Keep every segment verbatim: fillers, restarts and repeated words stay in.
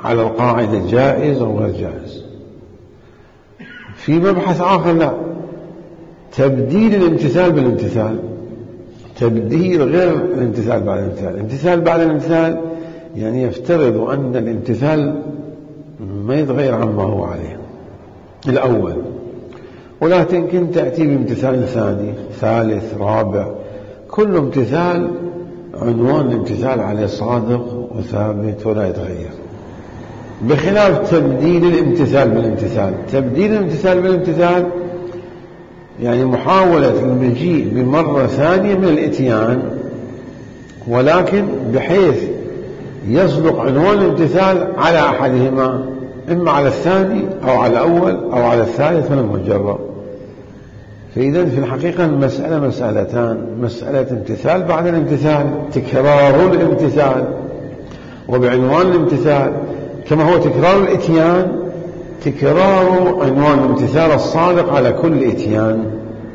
على القاعدة جائز أو غير جائز. في مبحث آخر لا، تبديل الامتثال بالامتثال، تبديل غير الامتثال بعد الامتثال. الامتثال بعد الامتثال يعني يفترض أن الامتثال ما يتغير عما هو عليه الأول، ولكن كنت تأتي بامتثال ثاني ثالث رابع، كل امتثال عنوان الامتثال عليه صادق وثابت ولا يتغير، بخلاف تبديل الامتثال بالامتثال. تبديل الامتثال بالامتثال يعني محاولة المجيء بمرة ثانية من الاتيان، ولكن بحيث يصدق عنوان الامتثال على أحدهما، إما على الثاني أو على الأول أو على الثالث من المجرد. فإذا في الحقيقة المسألة مسألتان: مسألة امتثال بعد الامتثال، تكرار الامتثال وبعنوان الامتثال، كما هو تكرار الاتيان تكرار عنوان الامتثال الصادق على كل اتيان.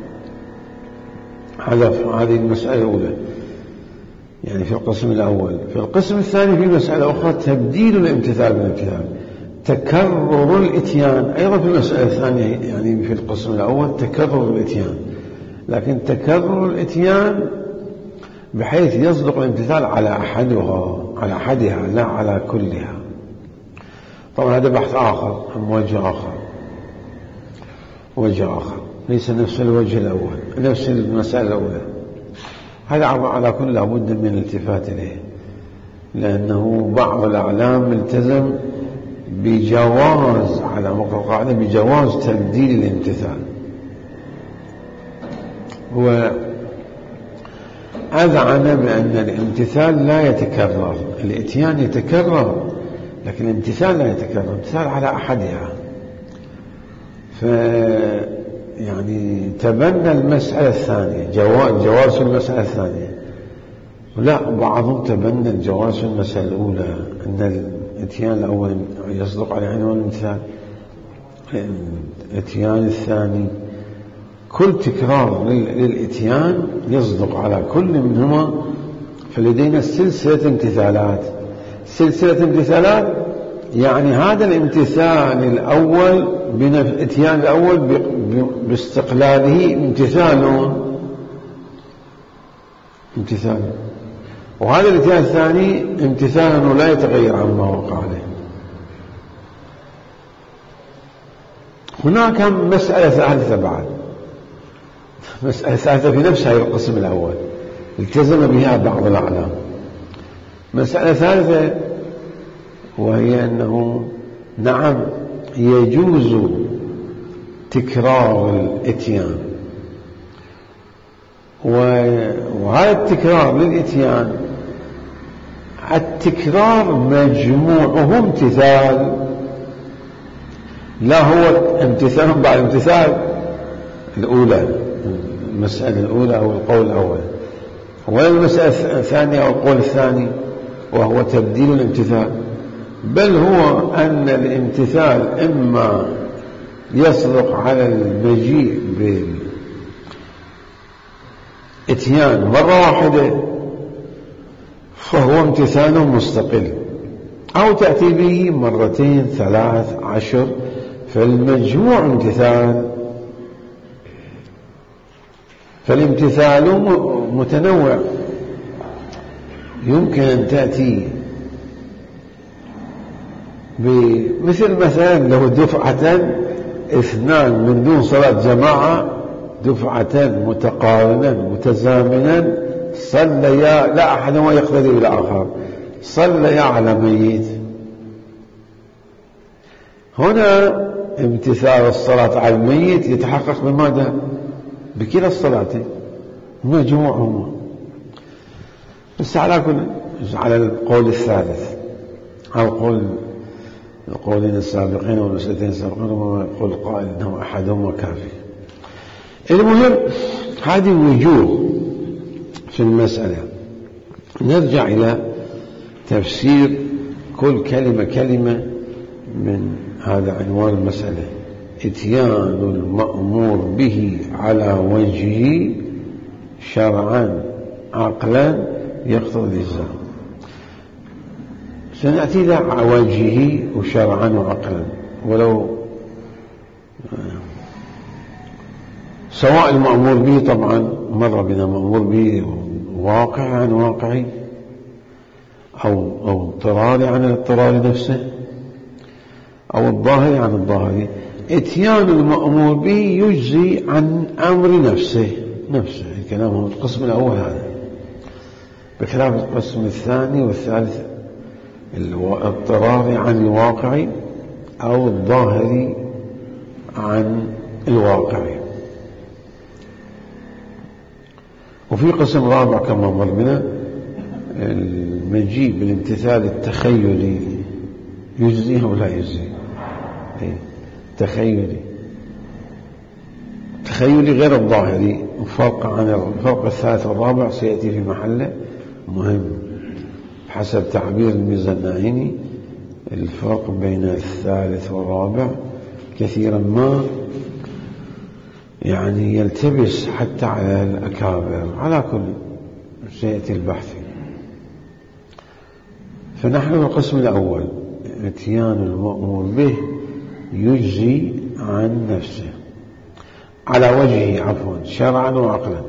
هذه المسألة الأولى يعني في القسم الأول. في القسم الثاني في مسألة أخرى: تبديل الامتثال بالامتثال، تكرر الاتيان. أيضا في المسألة الثانية يعني في القسم الأول تكرر الاتيان، لكن تكرر الاتيان بحيث يصدق الامتثال على أحدها على أحدها لا على كلها. طبعا هذا بحث آخر، هم وجه آخر وجه آخر ليس نفس الوجه الأول، نفس المسألة الأولى. هذا على كل لابد من الالتفات إليه، لأنه بعض الأعلام التزم بجواز على موقع القاعدة بجواز تبديل الامتثال، وأذعن بأن الامتثال لا يتكرر، الاتيان يتكرر لكن الامتثال لا يتكرر، الامتثال على أحدها. ف يعني تبنى المسألة الثانية، جواز, جواز المسألة الثانية، لا بعضهم تبنى الجواز في المسألة الأولى، أن الاتيان الأول يصدق على عنوان الامتثال، الاتيان الثاني كل تكرار للاتيان يصدق على كل منهما. فلدينا سلسلة امتثالات، سلسلة امتثالات يعني هذا الامتثال الأول بالاتيان الأول باستقلاله امتثال امتثال وهذا الاتيان الثاني امتثال لا يتغير عما وقع عليه. هناك مسألة ثالثة بعد، مسألة ثالثة في نفس هذا القسم الأول التزم بها بعض الأعلام. مسألة ثالثة وهي أنه نعم يجوز تكرار الاتيان، وهذا التكرار للاتيان التكرار مجموعه امتثال، لا هو امتثال بعد امتثال الأولى، المسألة الأولى أو القول الأول، ولا المسألة الثانية أو القول الثاني وهو تبديل الامتثال، بل هو أن الامتثال إما يصدق على المجيء بالاتيان مرة واحدة فهو امتثال مستقل، أو تأتي به مرتين ثلاث عشر فالمجموع امتثال. فالامتثال متنوع، يمكن أن تأتي بمثل مثلا له دفعة اثنان من دون صلاة جماعة، دفعتان متقارنان متزامنان صليا لا أحدهما يقتدي بالآخر، صليا على ميت. هنا امتثال الصلاة على الميت يتحقق بماذا؟ بكلا الصلاتين مجموعهما. بس على كل على القول الثالث، على القول القولين السابقين والمسألتين السابقين، وما يقول قائل انه احدهما كافي. المهم هذه وجوه في المسألة. نرجع إلى تفسير كل كلمة كلمة من هذا عنوان المسألة: اتيان المأمور به على وجهه شرعا عقلا يقتضي الإلزام. سنأتي إلى وجهه وشرعا وعقلا، ولو سواء المأمور به طبعا مر بنا مأمور به واقع عن واقعي أو أو اضطراري عن الاضطرار نفسه أو الظاهري عن الظاهري. اتيان المأمور به يجزي عن أمر نفسه نفسه الكلام هو القسم الأول هذا، بخلاف القسم الثاني والثالث الاضطراري عن الواقعي أو الظاهري عن الواقعي. وفي قسم رابع كما مر بنا المجيء بالامتثال التخيلي، يجزي أو لا يجزي؟ تخيلي تخيلي غير الظاهري. فرق عن الفرق الثالث والرابع سيأتي في محله مهم حسب تعبير الميزانعيني. الفرق بين الثالث والرابع كثيرا ما يعني يلتبس حتى على الأكابر، على كل سيأتي البحث. فنحن في القسم الأول اتيان المأمور به يجزي عن نفسه على وجهه عفوا شرعا وعقلا.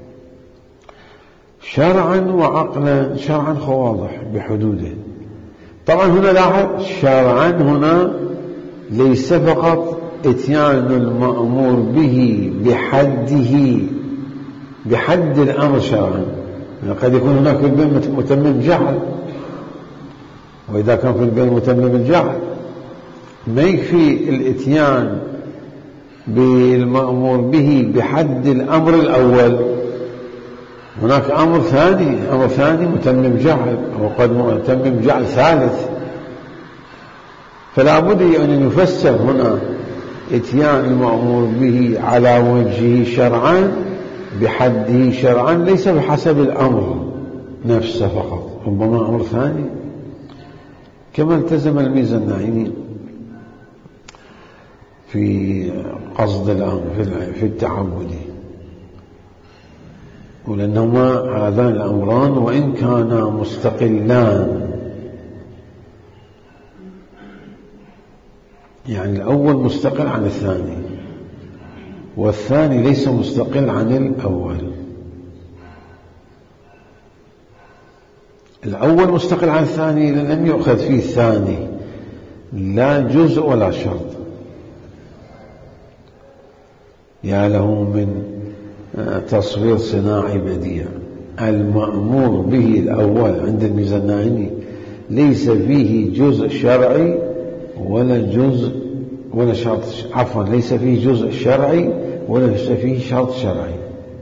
شرعا وعقلا، شرعا واضح بحدوده. طبعا هنا لاحظ شرعا هنا ليس فقط اتيان المأمور به بحده بحد الأمر شرعا، قد يكون هناك في البين متمم جعل، وإذا كان في البين متمم الجعل ما يكفي الاتيان بالمأمور به بحد الأمر الأول، هناك أمر ثاني أمر ثاني متمم جعل أو قد متمم جعل ثالث. فلا بد أن يفسر هنا اتيان المأمور به على وجهه شرعا بحده شرعا، ليس بحسب الأمر نفسه فقط، ربما أمر ثاني، كما التزم الميزانعيني في قصد الأمر في التعبد. ولأنهما هذان الأمران وإن كانا مستقلان، يعني الأول مستقل عن الثاني والثاني ليس مستقل عن الأول. الأول مستقل عن الثاني لم يؤخذ فيه الثاني لا جزء ولا شرط. يا له من تصوير صناعي بديع. المأمور به الأول عند الميزانعيني ليس فيه جزء شرعي ولا جزء ولا شرط، عفوا ليس فيه جزء شرعي ولا فيه شرط شرعي.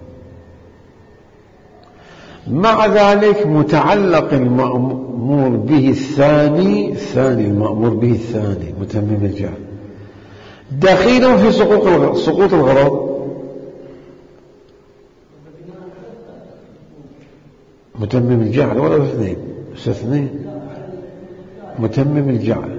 مع ذلك متعلق المأمور به الثاني الثاني المأمور به الثاني متمم الجعل دخيل في سقوط سقوط الغرض. متمم الجعل ولا اثنين اثنين متمم الجعل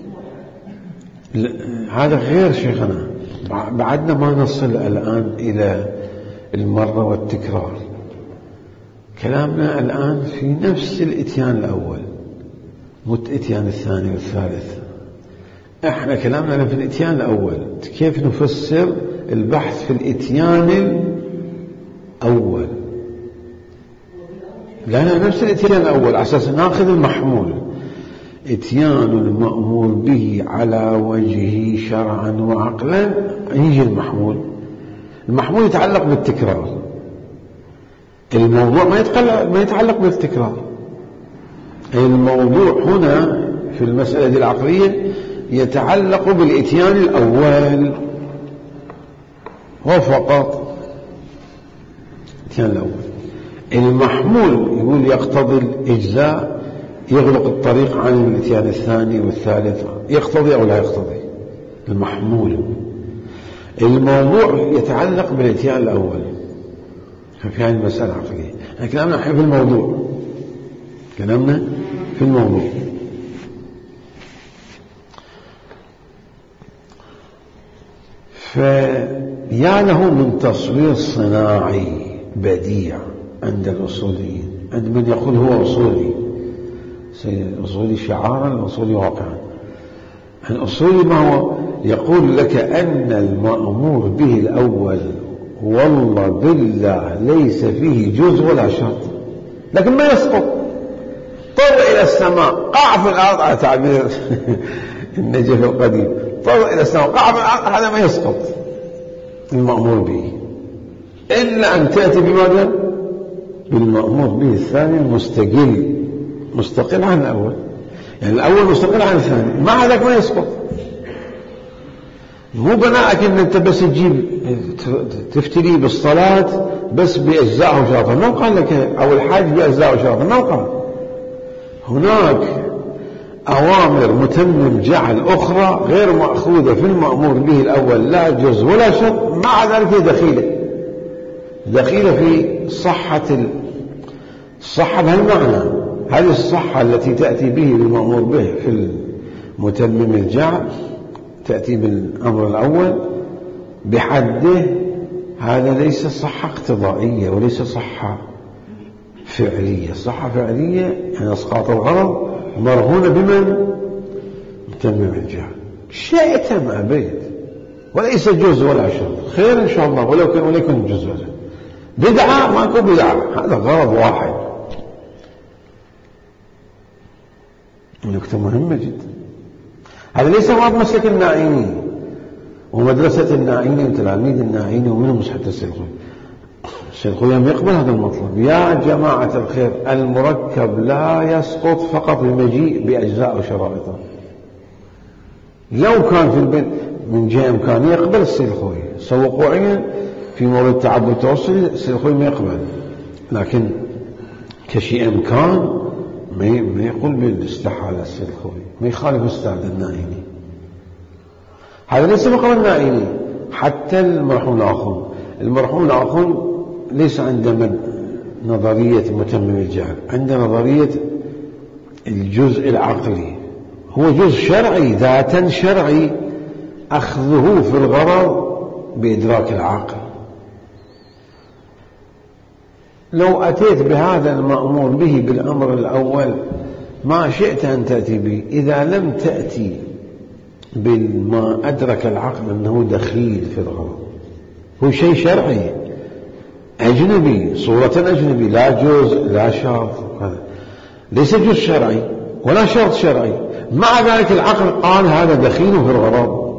هذا غير شيخنا. بعدنا ما نصل الآن إلى المرة والتكرار، كلامنا الآن في نفس الاتيان الأول مت اتيان الثاني والثالث. احنا كلامنا في الاتيان الأول، كيف نفسر البحث في الاتيان الأول. لا لا نفس الاتيان الأول على أساس ناخذ المحمول. اتيان المأمور به على وجهه شرعا وعقلا، يجي المحمول. المحمول يتعلق بالتكرار، الموضوع ما يتعلق ما يتعلق بالتكرار. الموضوع هنا في المسألة العقلية يتعلق بالاتيان الأول وفقط، الاتيان الأول. المحمول يقول يقتضي الإجزاء، يغلق الطريق عن الاتيان الثاني والثالث، يقتضي أو لا يقتضي المحمول. الموضوع يتعلق بالاتيان الأول. ففي هذه المسألة عقلية. يعني كلامنا في الموضوع، كلامنا في الموضوع. فيا له من تصوير صناعي بديع عند الأصوليين، عند من يقول هو أصولي الأصولي شعارا، الأصولي واقعا. الأصولي ما هو؟ يقول لك أن المأمور به الأول والله بالله ليس فيه جزء ولا شرط، لكن ما يسقط. طر إلى السماء قاع في الأرض، على تعبير النجف القديم، طر إلى السماء قاع في الأرض، هذا ما يسقط المأمور به، إلا أن تأتي بماذا؟ بالمأمور به الثاني المستقل، مستقل عن الأول. يعني الأول مستقل عن الثاني، مع ذلك ما يسقط. مو بناءك ان انت بس تجيب تفتري بالصلاة بس بأجزاء وشرطة، ما قال لك او الحاج بأجزاء وشرطة، ما قال. هناك اوامر متمم جعل اخرى غير مأخوذة في المأمور به الاول، لا جزء ولا شرط، مع ذلك دخيلة دخيلة في صحة الصحة بهالمعنى. هذه الصحة التي تأتي به المأمور به في المتمم الجعل تأتي بالأمر الأول بحده، هذا ليس صحة اقتضائية وليس صحة فعلية. صحة فعلية يعني اسقاط الغرض مرهونة بمن؟ متمم الجعل. شئت أم أبيت، وليس جزء ولا شرط، خير إن شاء الله ولو كان وليكن جزء. بدعة ماكو بدعة، هذا غرض واحد. نكتة مهمة جدا. هذا ليس غرض مسلك الناعيني ومدرسة الناعيني وتلاميذ الناعيني ومنهم حتى السيد السيد خويم يقبل هذا المطلب. يا جماعة الخير، المركب لا يسقط فقط بمجيء بأجزاء وشرائطه. لو كان في البيت من جهة إمكانية يقبل السيد خوي، سوى وقوعيا في مورد التعبد التوصلي السيد خوي ما يقبل، لكن كشيء إمكان ما يقول بالاستحالة السيد خوي، ما يخالف أستاذ الناعيني. هذا ليس مقام الناعيني. حتى المرحوم الآخون المرحوم الآخون ليس عندنا نظرية متمم الجعل، عندنا نظرية الجزء العقلي، هو جزء شرعي ذاتا شرعي، أخذه في الغرض بإدراك العقل. لو أتيت بهذا المأمور به بالأمر الأول ما شئت أن تأتي به، إذا لم تأتي بما أدرك العقل أنه دخيل في الغرض، هو شيء شرعي أجنبي، صورة أجنبي، لا جزء لا شرط، ليس جزء شرعي ولا شرط شرعي، مع ذلك العقل قال هذا دخيل في الغرض.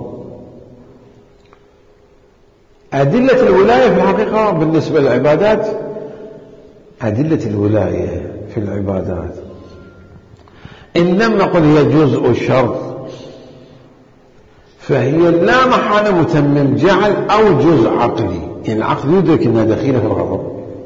أدلة الولاية في الحقيقة بالنسبة للعبادات، أدلة الولاية في العبادات إن لم نقل هي جزء شرط فهي لا محالة متمم جعل أو جزء عقلي، يعني العقل يدرك أنها دخيلة في الغضب.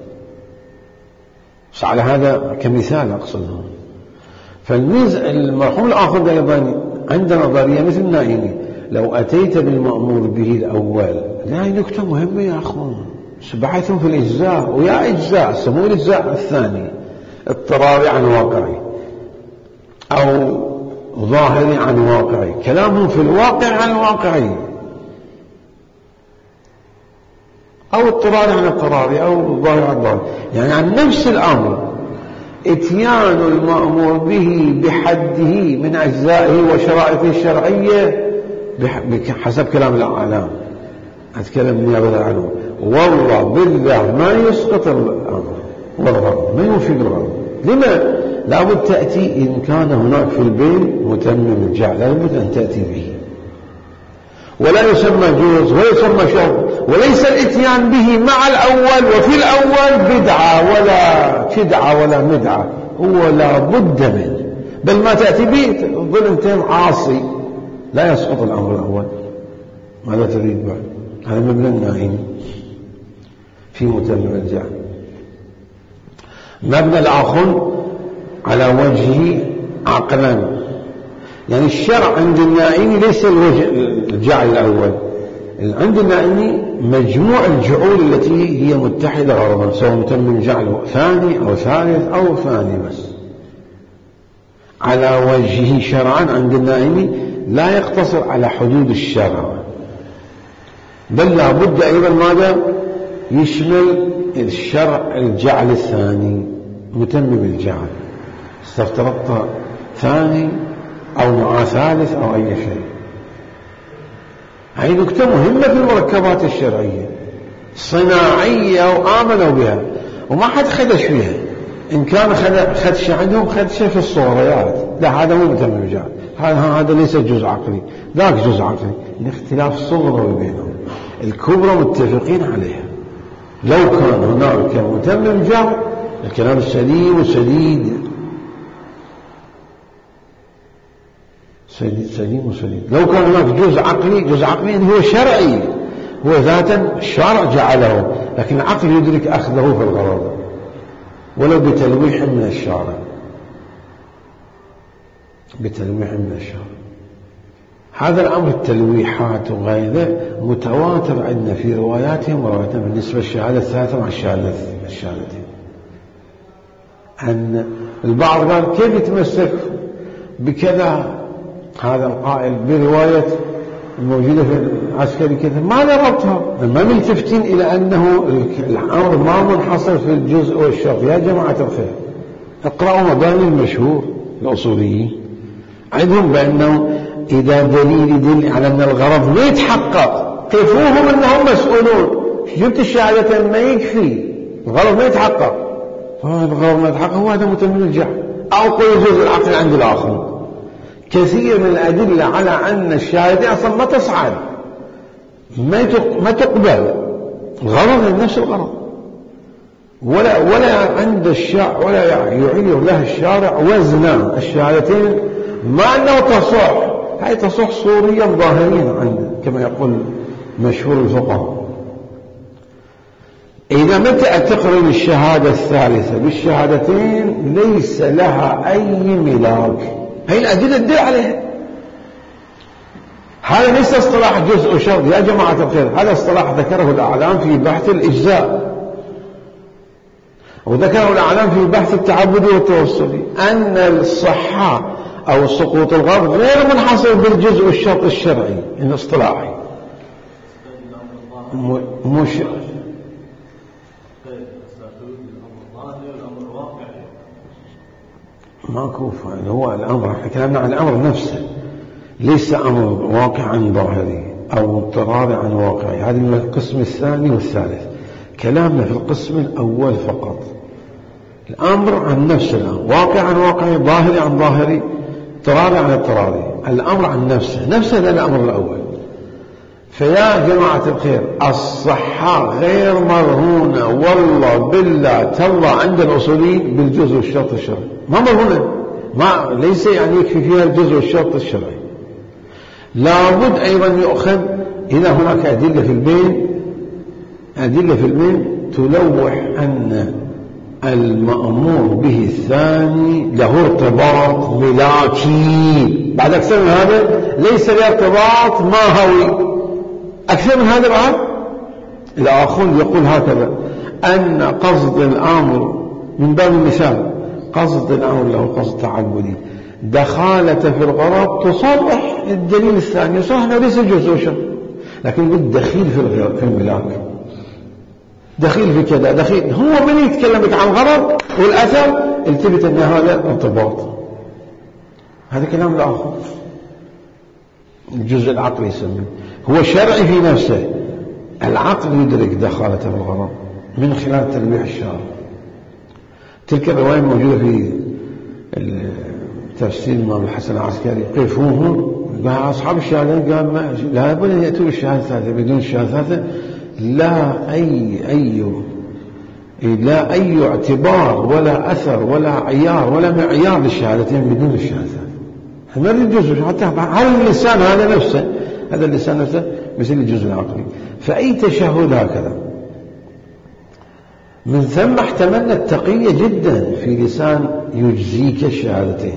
على هذا كمثال أقصده. فالميز المرحوم الآخر أيضا عند نظرية مثل الناعيني، لو أتيت بالمأمور به الأول، لا نكتة مهمة يا أخوان، سبحتهم في الإجزاء، ويا إجزاء سموه الإجزاء الثاني اضطراري عن واقعي أو ظاهري عن واقعي، كلامهم في الواقع عن الواقعي، أو اضطراري عن اضطراري أو ظاهري عن ظاهري، يعني عن نفس الأمر. اتيان المأمور به بحده من أجزائه وشرائطه الشرعية بحسب كلام الأعلام، أتكلم نيابة عنه، والله بالله ما يسقط الأمر والغرض، ما يوفي بالغرض. لما؟ لابد تأتي إن كان هناك في البين متمم الجعل، لابد أن تأتي به، ولا يسمى جوز ولا يسمى شرط، وليس الاتيان به مع الأول وفي الأول بدعة ولا كدعة ولا مدعة، هو لا بد منه، بل ما تأتي به ظلمتين عاصي، لا يسقط الأمر الأول. ماذا تريد بعد؟ هذا مبنى الناعيني في متمم الجعل. مبنى الآخر على وجهه عقلا، يعني الشرع عند الناعيني ليس الوجه الجعل الأول، عند الناعيني مجموع الجعول التي هي متحدة غرضا، سواء متمم جعل ثاني أو ثالث أو ثاني، بس على وجهه شرعا عند الناعيني لا يقتصر على حدود الشرع، بل لا بد أيضا ماذا؟ يشمل الشرع الجعل الثاني متمم الجعل. استفترضت ثاني أو مع ثالث أو أي شيء. هذه نكتة مهمة في المركبات الشرعية صناعية وآمنوا بها وما حد خدش فيها. إن كان خدش عندهم خدش في الصغريات، لا هذا مو متمم، هذا هذا ليس جزء عقلي، ذاك جزء عقلي، الاختلاف صغرى بينهم، الكبرى متفقين عليها. لو كان هناك متمم جار الكلام سليم وسديد، سديد سليم وسديد. لو كان هناك جزء عقلي، جزء عقلي هو شرعي، هو ذاتا الشارع جعله، لكن العقل يدرك أخذه في الغرض ولو بتلويح من الشارع، بتلويح من الشارع. هذا الأمر التلويحات وغيره متواتر عندنا في رواياتهم ورواياتهم بالنسبة للشهادة الثلاثة مع الشهادتين. أن البعض قال كيف يتمسك بكذا هذا القائل برواية الموجودة في العسكري كذا، ما ربطها، ما ملتفتين إلى أنه الأمر ما منحصر في الجزء والشرط. يا جماعة الخير اقرأوا مباني المشهور الأصوليين عندهم بأنه إذا دليل يدل على أن الغرض ما يتحقق قفوهم أنهم مسؤولون. جبت الشهادة ما يكفي، الغرض ما يتحقق، الغرض ما يتحقق هو هذا متمم الجهل أو قل جزء العقل عند الآخر. كثير من الأدلة على أن الشهادة أصلا ما تصعد، ما تقبل، الغرض نفس الغرض، ولا ولا عند الشارع ولا يعير له الشارع وزنا الشهادتين ما أنه تصح، هاي تصح صوريا ظاهريا عنده كما يقول مشهور الفقهاء. إذا متى تقرن الشهادة الثالثة بالشهادتين ليس لها أي ملاك، هاي الأدلة تدل عليها. هذا ليس اصطلاح جزء وشرط يا جماعة الخير، هذا اصطلاح ذكره الأعلام في بحث الإجزاء، وذكره الأعلام في بحث التعبدي والتوسلي، أن الصحة أو سقوط الغرض غير منحصر بالجزء والشرط الشرعي الاصطلاحي. مش ماكو فعل، هو الأمر احنا كلامنا عن الأمر نفسه، ليس أمر واقعا ظاهري أو اضطراري عن واقعي. هذا من القسم الثاني والثالث، كلامنا في القسم الأول فقط. الأمر عن نفس الأمر، واقع عن واقعي، ظاهري عن ظاهري، اضطراري عن اضطراري. الأمر عن نفسه، نفسه هذا الأمر الأول. فيا جماعة الخير الصحة غير مرهونة والله بالله تالله عند الأصوليين بالجزء والشرط الشرعي، ما مرهونة، ما ليس يعني يكفي فيها الجزء والشرط الشرعي. لابد أيضا يؤخذ إذا هناك أدلة في البين، أدلة في البين تلوح أن المأمور به الثاني له ارتباط ملاكي. بعد أكثر من هذا ليس له ارتباط ماهوي. أكثر من هذا بعد الآخر يقول هكذا أن قصد الأمر من باب المثال، قصد الأمر له قصد تعبدي، دخالة في الغرض تصرح الدليل الثاني صح ليس جزء شر، لكن بالدخيل في الملاك، دخيل في كذا، دخيل هو من يتكلمك عن غرض والأثر التفت أن هذا ارتباط. هذا كلام الآخر الجزء العقلي يسمى، هو شرعي في نفسه، العقل يدرك دخالة في الغرض من خلال تلويح الشارع. تلك الرواية موجودة في تفسير الإمام الحسن العسكري، قفوهم مع أصحاب الشهادة قال ما لا بد أن يأتوا بالشهادة الثالثة، بدون الشهادة الثالثة لا أي أي لا أي اعتبار ولا أثر ولا عيار ولا معيار للشهادتين بدون الشهادة الثالثة. ما الجزء حتى هذا اللسان هذا نفسه، هذا اللسان نفسه مثل الجزء العقلي. فأي تشهد هكذا من ثم احتملنا التقية جدا في لسان يجزيك الشهادتين،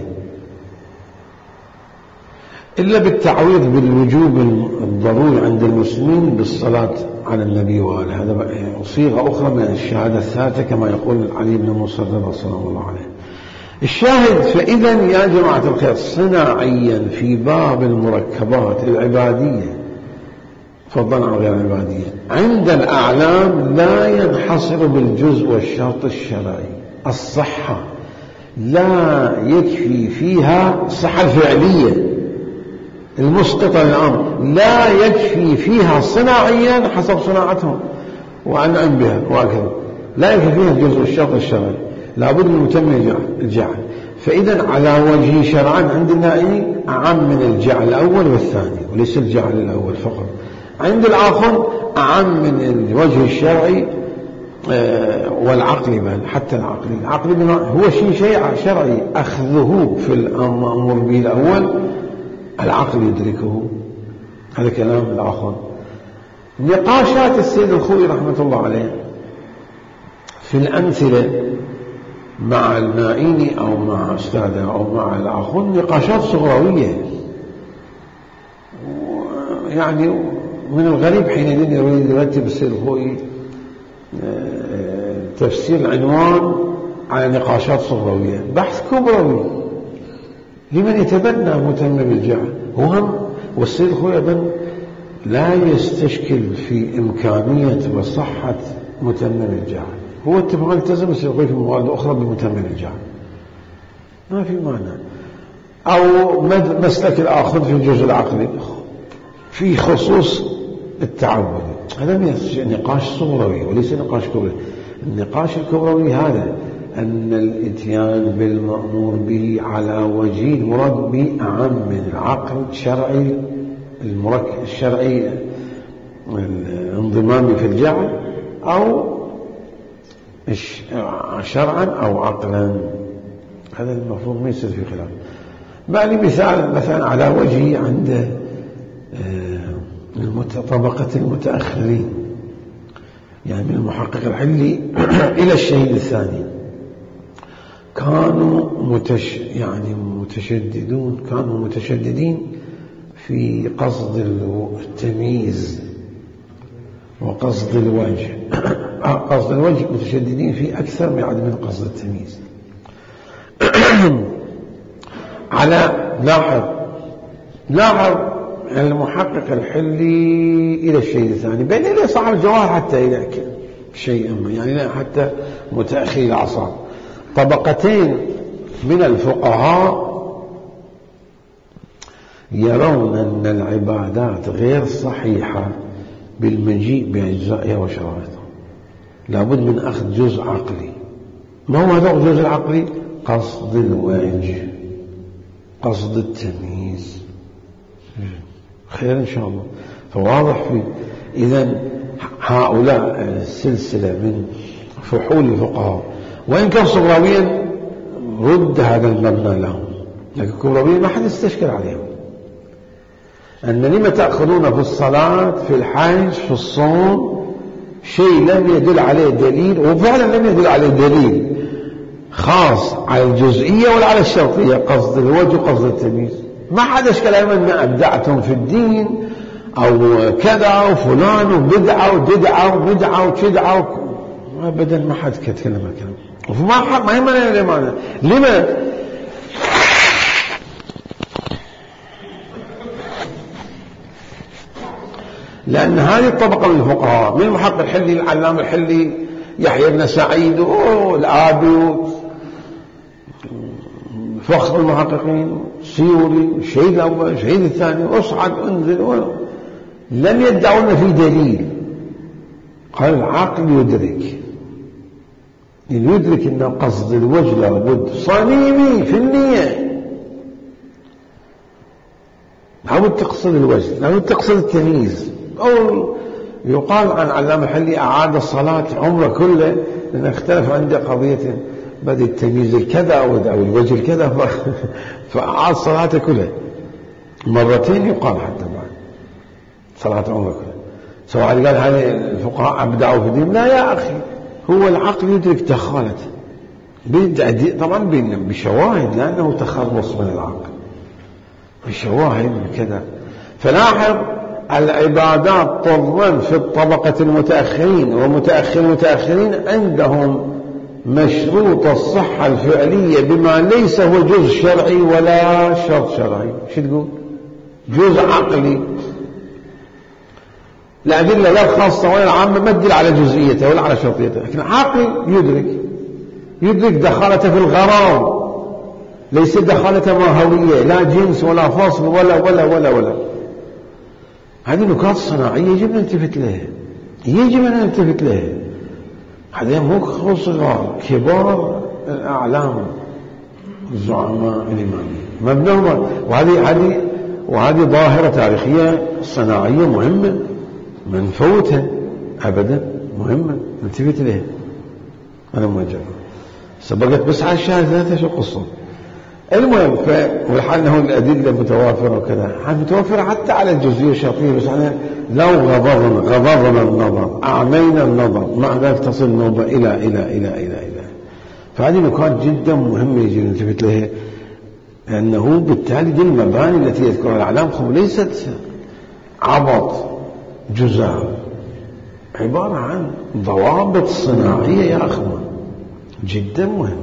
إلا بالتعويض بالوجوب الضروري عند المسلمين بالصلاة على النبي وآله، هذا صيغة أخرى من الشهادة الثالثة كما يقول علي بن موسى صلى الله عليه. الشاهد فإذا يا جماعة الخير صناعيا في باب المركبات العبادية فضلا عن غير العبادية عند الأعلام لا ينحصر بالجزء والشرط الشرعي. الصحة لا يكفي فيها الصحة الفعلية المسقطة للأمر، لا يكفي فيها صناعيا حسب صناعتهم وأنعم بها وهكذا، لا يكفي فيها جزء الشرط الشرعي، لابد من متم الجعل. فإذا على وجه شرعا عند النائي أعم من الجعل الأول والثاني، وليس الجعل الأول فقط. عند الآخر أعم من الوجه الشرعي والعقل، بل حتى العقل العقل هو شيء شيء شرعي، أخذه في الأمر به الأول العقل يدركه. هذا كلام الآخر. نقاشات السيد الخوئي رحمة الله عليه في الأمثلة مع النائين أو مع أستاذه أو مع الآخر نقاشات صغروية، يعني من الغريب حينئذ يريد يرتب السيد الخوئي تفسير العنوان على نقاشات صغروية، بحث كبروي لمن يتبنى متمم الجعل. وهم والسيد الخوئي أيضا لا يستشكل في إمكانية وصحة متمم الجعل، هو اتفق التزم السيد الخوئي في مواد أخرى بمتمم الجعل، ما في معنى. أو مسلك الآخر في الجزء العقلي في خصوص التعبد، هذا نقاش صغروي وليس نقاش كبروي. النقاش الكبروي هذا أن الإتيان بالمأمور به على وجه المراد به أعم من العقل الشرعي المركب الشرعي الانضمامي في الجعل، أو شرعا أو عقلا. هذا المفروض ما يصير في خلاف. بقى مثال مثلا على وجهي عند طبقة المتأخرين، يعني من المحقق الحلي إلى الشهيد الثاني، كانوا متش يعني متشددون كانوا متشددين في قصد التمييز وقصد الوجه. قصد الوجه متشددين فيه أكثر من قصد التمييز. على لاحظ لاحظ المحقق الحلي إلى الشيء الثاني، بين إلى صاحب الجواهر حتى إلى شيء أما يعني حتى متأخر العصر، طبقتين من الفقهاء يرون أن العبادات غير صحيحة بالمجيء بأجزائها وشرائطها، لابد من أخذ جزء عقلي. ما هو هذا الجزء العقلي؟ قصد الوجه، قصد التمييز. خير إن شاء الله. فواضح في إذن هؤلاء السلسلة من فحول الفقهاء وإن كان صغراويا رد هذا المبنى لهم، لكن كبرويا ما حد يستشكل عليهم. أن لما تأخذون في الصلاة في الحج في الصوم شيء لم يدل عليه دليل، وفعلا لم يدل عليه دليل خاص على الجزئية ولا على الشرطية، قصد الوجه وقصد التمييز. ما حد يشكل أيضا ما أبدعتم في الدين أو كذا وفلان وبدعة وبدعة وبدعة وكدعة، أبدا ما حد كتكلم الكلام. وما حد ما يمنع لماذا؟ لما؟ لأن هذه الطبقة من الفقهاء من المحقق الحلي العلامة الحلي يحيى بن سعيد والآبي فخر المحققين سيوري الشهيد الأول الشهيد الثاني أصعد أنزل، لم يدعون في دليل. قال العقل يدرك، إن يدرك أن قصد الوجه لابد صميمي في النية، لابد تقصد الوجه، لابد تقصد التمييز. أو يقال عن علامة الحلي أعاد الصلاة عمره كله، لأن اختلف عنده قضية بدأ التمييز الكذا أو الوجه الكذا فأعاد صلاته كلها مرتين، يقال حتى بعد صلاة عمره كلها. سواء قال هذه الفقهاء أبدعوا في الدين، لا يا أخي، هو العقل يدرك دخالته طبعا بشواهد، لأنه تخلص من العقل بشواهد كذا. فلاحظ العبادات طبعا في الطبقة المتأخرين ومتأخر المتأخرين عندهم مشروط الصحة الفعلية بما ليس هو جزء شرعي ولا شرط شرعي. شو تقول؟ جزء عقلي. الأدلة لا الخاصة ولا العامة ما تدل على جزئيته ولا على شرطيته، لكن عقل يدرك يدرك دخالته في الغرام ليس دخلة ماهوية، لا جنس ولا فصل ولا ولا ولا ولا. هذه نكات صناعية يجب أن نلتفت لها، يجب أن نلتفت لها. هذا مو صغار، كبار الأعلام الزعماء الإمامية مبنهم. وهذه هذه وهذه ظاهرة تاريخية صناعية مهمة ما نفوتها أبدا، مهمة نلتفت لها. أنا موجه سبقت بس على الشهادة شو قصة. المهم فالحال أنه الأدلة متوافرة وكذا، متوافرة حتى على الجزئية الشرطية. بس احنا لو غضضنا غضضنا النظر، أعمينا النظر، مع ذلك تصل النوبة إلى إلى إلى إلى إلى فهذه نقاط جدا مهمة يجب أن نلتفت لها، لأنه بالتالي دي المباني التي يذكرها الأعلام ليست عبط جزاء، عبارة عن ضوابط صناعية يا أخوان جدا مهمة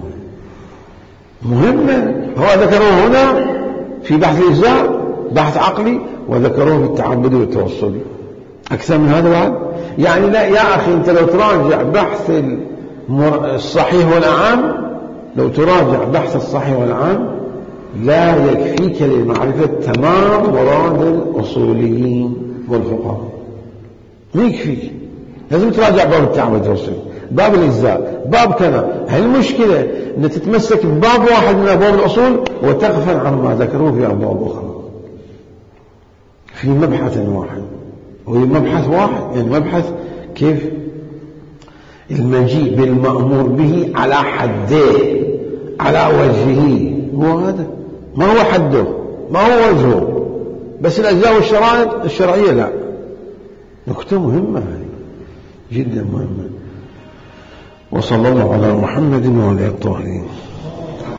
مهمة. هو ذكروه هنا في بحث الإجزاء، بحث عقلي، وذكروه في التعبدي والتوصلي. أكثر من هذا بعد يعني لا يا أخي، أنت لو تراجع بحث الصحيح والعام، لو تراجع بحث الصحيح والعام لا يكفيك لمعرفة تمام مراد الأصوليين والفقهاء، ما يكفيك. لازم تراجع باب التعبد والتوصيل، باب الإجزاء، باب كذا. هالمشكلة أن تتمسك بباب واحد من أبواب الأصول وتغفل عما ذكروه في أبواب أخرى في مبحث واحد. ومبحث واحد يعني مبحث كيف المجيء بالمأمور به على حده على وجهه، هو هذا، ما هو حده ما هو وجهه، بس الأجزاء والشرائط الشرعية لا. نقطة مهمة هذه جدا مهمة. وصلى الله على محمد وعلى آله الطاهرين.